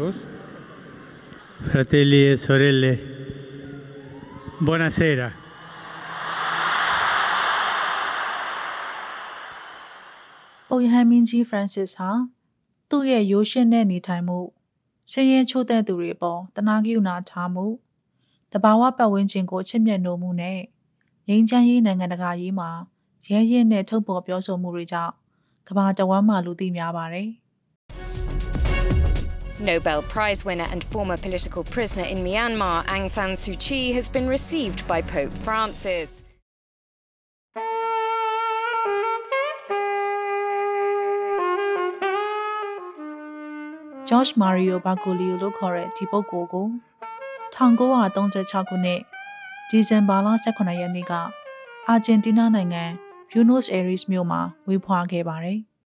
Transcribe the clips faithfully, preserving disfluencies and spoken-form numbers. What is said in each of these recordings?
amigos, fratelli e sorelle, buonasera. ပုပ်ရဟန်းမင်းကြီး Francis ဟာသူ့ရဲ့ရိုးရှင်းတဲ့နေထိုင်မှုဆင်းရဲချို့တဲ့သူတွေအပေါ်တနာကရုဏာထားမှုတဘာဝပတ်ဝန်းကျင်ကိုချစ်မြတ်နိုးမှုနဲ့ငြိမ်းချမ်းရေးနိုင်ငံတကာရေးမှာရဲရင့်တဲ့ထုတ်ဖော်ပြောဆိုမှုတွေကြောင့်ကမ္ဘာတဝန်းမှာလူသိများပါတယ်။ Nobel Prize winner and former political prisoner in Myanmar, Aung San Suu Kyi, has been received by Pope Francis. George Mario Bergoglio လို့ခေါ်တဲ့ဒီပုဂ္ဂိုလ်ကို၁၉၃၆ခုနှစ်ဒီဇင်ဘာလ၁၇ရက်နေ့ကအာဂျင်တီးနားနိုင်ငံ Buenos Aires မြို့မှာမွေးဖွားခဲ့ပါတယ်။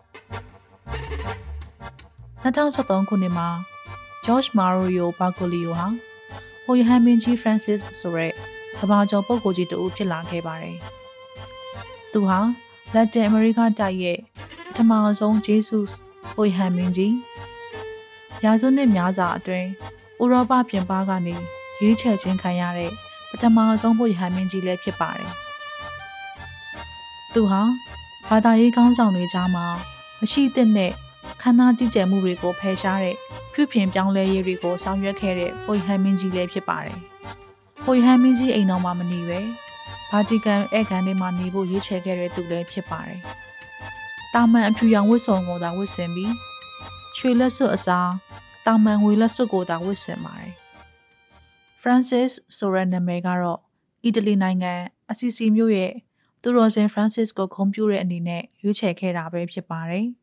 ၂၀၁၃ခုနှစ်မှာ George Mario Bergoglio ဟာပုပ်ရဟန်းမင်းကြီး Francis ဆိုတဲ့ကမ္ဘာကျော်ပုဂ္ဂိုလ်ကြီးတဦးဖြစ်လာခဲ့ပါတယ်။သူဟာလက်တင်အမေရိကတိုက်ရဲ့ပထမဆုံးဂျေဆုပုပ်ရဟန်းမင်းကြီးရာစုနှစ်များစွာအတွင်းဥရောပပြင်ပကနေရွေးချယ်ခြင်းခံရတဲ့ပထမဆုံးပုပ်ရဟန်းမင်းကြီးလည်းဖြစ်ပါတယ်။သူဟာဘာသာရေးခေါင်းဆောင်တွေကြားမှာမရှိသင့်တဲ့ခန္ဓာကြီးကျယ်မှုတွေကိုဖယ်ရှားတဲ့ပြုပြင်ပြောင်းလဲရေးတွေကိုဆောင်ရွက်ခဲ့တဲ့ပုပ်ရဟန်းမင်းကြီးလည်းဖြစ်ပါတယ်။ပုပ်ရဟန်းမင်းကြီးအိမ်တော်မှာမနေပဲဗာတီကန်ဧကန်ထဲမှာနေဖို့ရွေးချယ်ခဲ့တဲ့သူလည်းဖြစ်ပါတယ်။တာမန်အဖြူရောင်ဝတ်စုံကိုသာဝတ်ဆင်ပြီးရွှေလက်စွပ်အစားတာမန်ငွေလက်စွပ်ကိုသာဝတ်ဆင်ပါတယ်။ Francis ဆိုတဲ့နာမည်ကတော့အီတလီနိုင်ငံအစီစီမြို့ရဲ့သူတော်စင် Francis ကိုဂုဏ်ပြုတဲ့အနေနဲ့ရွေးချယ်ခဲ့တာပဲဖြစ်ပါတယ်။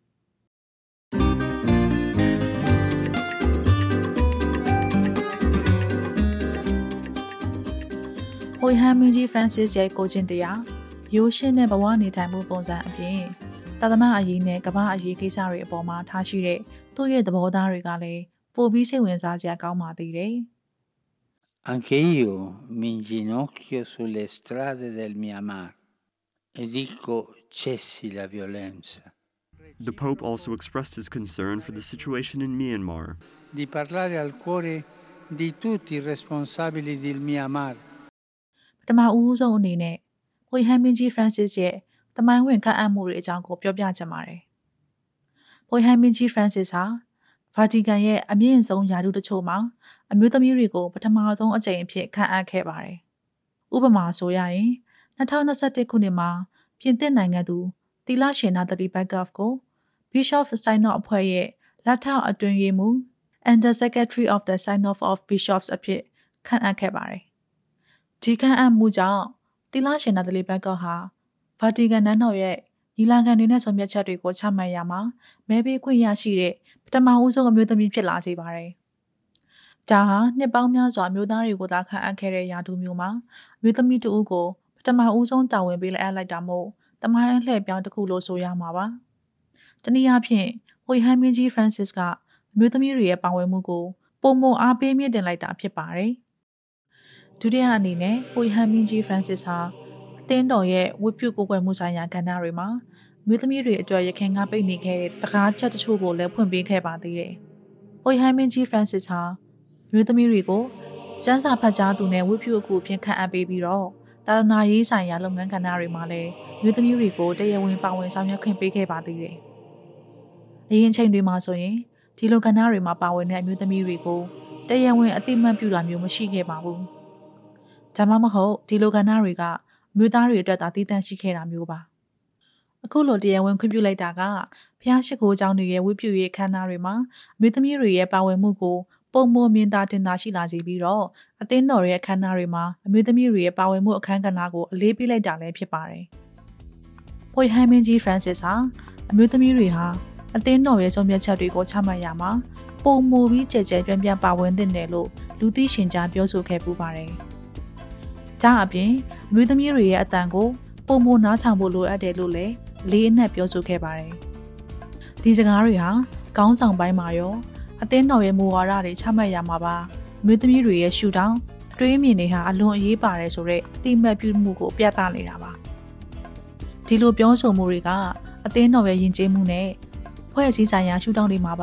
ပုပ်ရဟန်းမင်းကြီး Francis ရဲ့ကိုယ်ကျင့်တရားရိုးရှင်းတဲ့ဘဝနေထိုင်မှုပုံစံအပြင်သာသနာအရေးနဲ့ကမ္ဘာအရေးကိစ္စတွေအပေါ်မှာထားရှိတဲ့သူ့ရဲ့သဘောထားတွေကလည်းပိုပြီးစိတ်ဝင်စားစရာကောင်းပါသေးတယ်။ Anche io mi inginocchio sulle strade del Myanmar e dico cessi la violenza. The Pope also expressed his concern for the situation in Myanmar. Di parlare al cuore di tutti i responsabili del Myanmar. ပထမဦးဆုံးအနေနဲ့ပုပ်ရဟန်းမင်းကြီး Francis ရဲ့တမိုင်းဝင်ခန့်အပ်မှုတွေအကြောင်းကိုပြောပြချင်ပါတယ်။ပုပ်ရဟန်းမင်းကြီး Francis ဟာဗာတီကန်ရဲ့အမြင့်ဆုံးယာတုတချို့မှာအမျိုးသမီးတွေကိုပထမဆုံးအကြိမ်အဖြစ်ခန့်အပ်ခဲ့ပါတယ်။ဥပမာဆိုရရင်၂၀၂၁ခုနှစ်မှာပြင်သစ်နိုင်ငံသူသီလရှင်နာသတိဘတ်ကော့ဖ်ကို Bishop Synod အဖွဲ့ရဲ့လက်ထောက်အတွင်းရေးမှူး Under Secretary of the Synod of Bishops အဖြစ်ခန့်အပ်ခဲ့ပါတယ်။ဒီခန့်အပ်မှုကြောင့်သီလရှင်နာသတိဘတ်ကော့ဟာဗာတီကန်နန်းတော်ရဲ့ညီလာခံတွေနဲ့ဆုံးဖြတ်ချက်တွေကိုချမှတ်ရမှာမဲပေးခွင့်ရရှိတဲ့ပထမဦးဆုံးအမျိုးသမီးဖြစ်လာစေပါတယ်။ဒါဟာနှစ်ပေါင်းများစွာမျိုးသားတွေကိုသာခန့်အပ်ခဲ့တဲ့ယာတုမျိုးမှာအမျိုးသမီးတဦးကိုပထမဦးဆုံးတာဝန်ပေးလိုက်အပ်လိုက်တာမို့တမိုင်းအလှည့်ပြောင်းတစ်ခုလို့ဆိုရမှာပါ။တနည်းအားဖြင့်ပုပ်ရဟန်းမင်းကြီး Francis ကအမျိုးသမီးတွေရဲ့ပါဝင်မှုကိုပုံမအားပေးမြင့်တင်လိုက်တာဖြစ်ပါတယ်။ဒုတိယအနေနဲ့ပုပ်ရဟန်းမင်းကြီး Francis ဟာအသင်းတော်ရဲ့ဝတ်ပြုကိုယ်ွယ်မှုဆိုင်ရာကဏ္ဍတွေမှာမြို့သမီးတွေအတွက်ရခင်ကပိတ်နေခဲ့တဲ့တကားချက်တချို့ကိုလည်းဖွင့်ပေးခဲ့ပါသေးတယ်။ပုပ်ရဟန်းမင်းကြီး Francis ဟာမြို့သမီးတွေကိုစံစာဖတ်ကြားသူနဲ့ဝတ်ပြုအကူအဖြစ်ခန့်အပ်ပေးပြီးတော့တာရနာရေးဆိုင်ရာလုပ်ငန်းကဏ္ဍတွေမှာလည်းမြို့သမီးတွေကိုတရားဝင်ပါဝင်ဆောင်ရွက်ခွင့်ပေးခဲ့ပါသေးတယ်။အရင်ချိန်တွေမှာဆိုရင်ဒီလိုကဏ္ဍတွေမှာပါဝင်တဲ့အမျိုးသမီးတွေကိုတရားဝင်အသိမှတ်ပြုတာမျိုးမရှိခဲ့ပါဘူး။ဒါမှမဟုတ်ဒီလိုကဏ္ဍတွေကမြို့သားတွေအတွက်သာတည်တံ့ရှိခဲ့တာမျိုးပါ။အခုလိုတရားဝင်ခွင့်ပြုလိုက်တာကဘုရားရှိခိုးကျောင်းတွေရဲ့ဝတ်ပြုရေးခမ်းနားတွေမှာအမျိုးသမီးတွေရဲ့ပါဝင်မှုကိုပုံမမြင်သာတင်သာရှိလာစေပြီးတော့အသင်းတော်ရဲ့အခမ်းအနားတွေမှာအမျိုးသမီးတွေရဲ့ပါဝင်မှုအခမ်းကဏ္ဍကိုအလေးပေးလိုက်တာလည်းဖြစ်ပါတယ်။ပုပ်ရဟန်းမင်းကြီး Francis ဟာအမျိုးသမီးတွေဟာအသင်းတော်ရဲ့ဆုံးဖြတ်ချက်တွေကိုချမှတ်ရမှာပုံမပြီးကြဲကြဲပြန့်ပြန့်ပါဝင်သင့်တယ်လို့လူသိရှင်ကြားပြောဆိုခဲ့ပူပါတယ်။ဒါအပြင်အမျိုးသမီးတွေရဲ့အတန်ကိုပုံမနားထောင်ဖို့လိုအပ်တယ်လို့လည်းလေးအနက်ပြောဆိုခဲ့ပါတယ်။ဒီစကားတွေဟာခေါင်းဆောင်ပိုင်းမှာရောအသင်းတော်ရဲ့မူဝါဒတွေချမှတ်ရမှာပါအမျိုးသမီးတွေရဲ့ရှုထောင့်အတွေးအမြင်တွေဟာအလွန်အရေးပါတယ်ဆိုတဲ့အတိအမှတ်ပြုမှုကိုပြသနေတာပါ။ဒီလိုပြောဆိုမှုတွေကအသင်းတော်ရဲ့ယဉ်ကျေးမှုနဲ့ဖွဲ့စည်းဆိုင်ရာရှုထောင့်တွေမှာပါ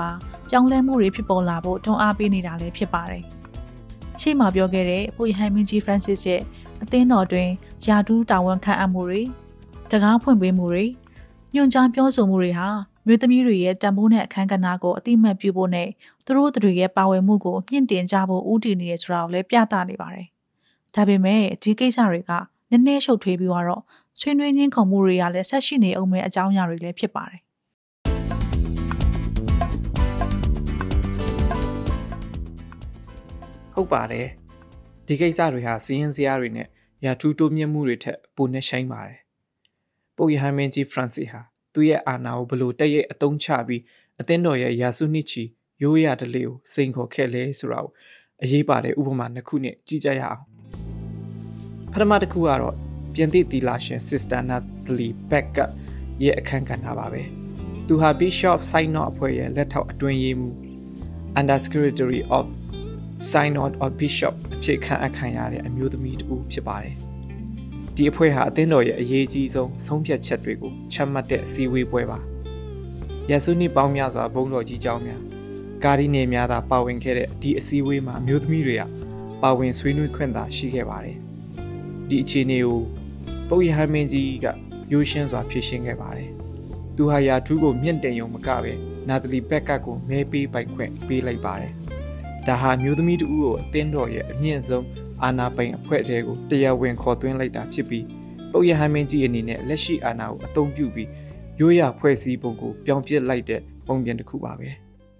ပြောင်းလဲမှုတွေဖြစ်ပေါ်လာဖို့တွန်းအားပေးနေတာလည်းဖြစ်ပါတယ်။ရှေ့မှာပြောခဲ့တဲ့ပုပ်ရဟန်းမင်းကြီး Francis ရဲ့အသင်းတော်တွင်ယာတူးတာဝန်ခံအပ်မှုတွေတကားဖွင့်ပေးမှုတွေညွှန်ကြားပြောဆိုမှုတွေဟာမြို့သမီးတွေရဲ့တန်ဖိုးနဲ့အခမ်းကဏ္ဍကိုအတိအမှတ်ပြုဖို့နဲ့သူတို့တွေရဲ့ပါဝင်မှုကိုမြင့်တင်ကြဖို့ဦးတည်နေရဆိုတာကိုလည်းပြသနေပါတယ်။ဒါပေမဲ့ဒီကိစ္စတွေကနည်းနည်းရှုပ်ထွေးပြီးတော့ဆွေးနွေးညှင်းခုန်မှုတွေကလည်းဆက်ရှိနေအောင်မဲ့အကြောင်းအရာတွေလည်းဖြစ်ပါတယ်ဟုတ်ပါတယ်ဒီကိစ္စတွေဟာစီးရင်စရာတွေနဲ့ရာထူးတိုးမြင့်မှုတွေထက်ပိုနဲ့ရှိုင်းပါတယ်ပုပ်ရဟန်းမင်းကြီး Francis ဟာသူ့ရဲ့အာဏာကိုဘလို့တည့်ရဲ့အတုံးချပြီးအသင်းတော်ရဲ့ယာစုနှစ်ချီရိုးရာဓလေ့ကိုစိန်ခေါ်ခဲ့လဲဆိုတာကိုအရေးပါတဲ့ဥပမာနှစ်ခုနဲ့ကြည့်ကြရအောင်ပထမတစ်ခုကတော့ပြင်သစ်သီလရှင် Sister Natalie Becker ရဲ့အခမ်းကဏ္ဍပါပဲသူဟာ Bishop Synod အဖွဲ့ရဲ့လက်ထောက်အတွင်းရေးမှူး Under Secretary of Synod of Bishop အဖြစ်ခန့်အပ်ခံရတဲ့အမျိုးသမီးတူဖြစ်ပါတယ်ဒီအဖွဲ့ဟာအသင်းတော်ရဲ့အရေးကြီးဆုံးဆုံးဖြတ်ချက်တွေကိုချမှတ်တဲ့အစည်းအဝေးပွဲပါယေရှုနှစ်ပေါင်းများစွာဘုန်းတော်ကြီးကျောင်းများကာဒီနယ်များသာပါဝင်ခဲ့တဲ့ဒီအစည်းအဝေးမှာအမျိုးသမီးတွေကပါဝင်ဆွေးနွေးခွင့်သာရှိခဲ့ပါတယ်ဒီအခြေအနေကိုပုပ်ရဟန်းမင်းကြီးကရိုးရှင်းစွာဖြေရှင်းခဲ့ပါတယ်သူဟာယာထူးကိုမြင့်တင်ရုံမကပဲနာတလီဘက်ကကိုမဲပေးပိုင်ခွင့်ပေးလိုက်ပါတယ်ဒါဟာမျိုးသမီးတူကိုအသင်းတော်ရဲ့အမြင့်ဆုံးအာဏာပိုင်အဖွဲ့အစည်းကိုတရားဝင်ခေါ်သွင်းလိုက်တာဖြစ်ပြီးပုပ်ရဟန်းမင်းကြီးအနေနဲ့လက်ရှိအာဏာကိုအသုံးပြုပြီးရိုးရာဖွဲ့စည်းပုံကိုပြောင်းပြစ်လိုက်တဲ့ပုံပြင်တစ်ခုပါပဲ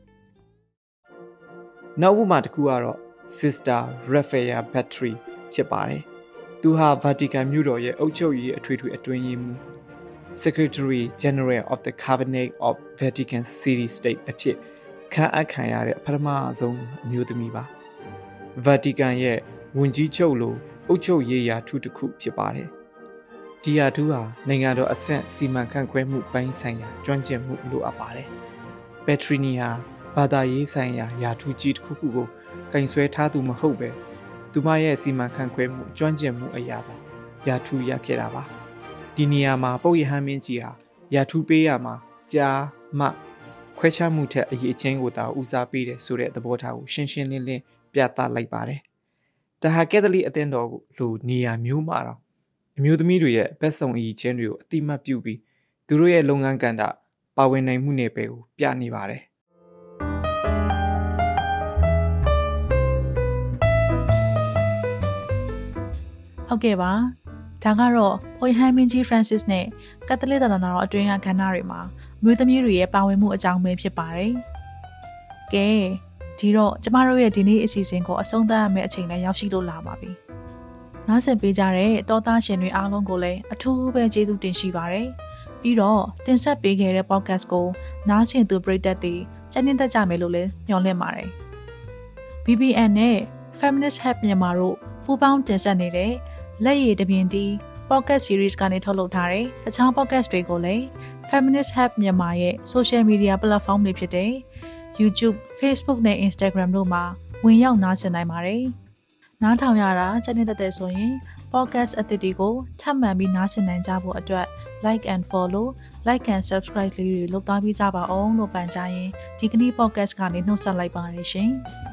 နောက်ဥပမာတစ်ခုကတော့ Sister Raphael Battery ဖြစ်ပါတယ်သူဟာ Vatican မြို့တော်ရဲ့အုပ်ချုပ်ရေးအထွေထွေအတွင်းရေးမှူး Secretary General of the Cabinet of Vatican City State အဖြစ်ခန့်အပ်ခံရတဲ့ပထမဆုံးအမျိုးသမီးပါ Vatican ရဲ့ဝန်ကြီးချုပ်လိုအုပ်ချုပ်ရေးရာထူးတစ်ခုဖြစ်ပါတယ်ဒီရာထူးဟာနိုင်ငံတော်အဆင့်စီမံခန့်ခွဲမှုပိုင်းဆိုင်ရာကျွမ်းကျင်မှုလိုအပ်ပါတယ် Petrini ဟာဘာသာရေးဆိုင်ရာရာထူးကြီးတစ်ခုခုကိုကင်ဆွဲထားသူမဟုတ်ပဲသူမရဲ့စီမံခန့်ခွဲမှုကျွမ်းကျင်မှုအရာသာရာထူးရခဲ့တာပါဒီနေရာမှာပုပ်ရဟန်းမင်းကြီးဟာရာထူးပေးရမှာကြားမှခွဲခြားမှုထက်အရေးချင်းကိုသာဦးစားပေးတယ်ဆိုတဲ့သဘောထားကိုရှင်းရှင်းလင်းလင်းပြသလိုက်ပါတယ်ဒါဟာကက်သလစ်အသင်းတော်ကိုလိုနေရာမျိုးမှာတော့အမျိုးသမီးတွေရဲ့ဘက်ဆောင်အရေးချင်းတွေကိုအတိမတ်ပြုပြီးသူတို့ရဲ့လုပ်ငန်းကဏ္ဍပါဝင်နိုင်မှုနယ်ပယ်ကိုပြနေပါတယ်ဟုတ်ကဲ့ပါဒါကတော့ပုပ်ရဟန်းမင်းကြီး Francis နဲ့ကက်သလစ်သာသနာတော်အတွင်းကကဏ္ဍတွေမှာမျိုးသမီးတွေရဲ့ပါဝင်မှုအကြောင်းပဲဖြစ်ပါတယ်ကဲဒီတော့ကျမတို့ရဲ့ဒီနေ့အစီအစဉ်ကိုအဆုံးသတ်ရမယ့်အချိန်လည်းရောက်ရှိလို့လာပါပြီနားဆင်ပေးကြတဲ့တောသားရှင်တွေအားလုံးကိုလည်းအထူးပဲကျေးဇူးတင်ရှိပါတယ်ပြီးတော့တင်ဆက်ပေးခဲ့တဲ့ podcast ကိုနားဆင်သူပရိသတ်တွေကြည်နတတ်ကြမယ်လို့လည်းမျှော်လင့်ပါတယ် ဘီ ဘီ အန် နဲ့ Feminist Hub မြန်မာတို့ပူးပေါင်းတင်ဆက်နေတဲ့လက်ရည်တပြင်းတီး podcast series ကနေထုတ်လုပ်ထားတဲ့တခြား podcast တွေကိုလည်း Feminist Hub မြန်မာရဲ့ social media platform တွေဖြစ်တဲ့ YouTube, Facebook နဲ့ Instagram တို့မှာဝင်ရောက်နားဆင်နိုင်ပါတယ်။နားထောင်ရတာကြည်နတတ်တဲ့ဆိုရင် podcast အသစ်တွေကိုထပ်မံပြီးနားဆင်နိုင်ကြဖို့အတွက် like and follow, like and subscribe လေးတွေလုပ်သားပြီးကြပါအောင်လို့ပန်ကြားရင်ဒီကနေ့ podcast ကနေနှုတ်ဆက်လိုက်ပါရရှင်။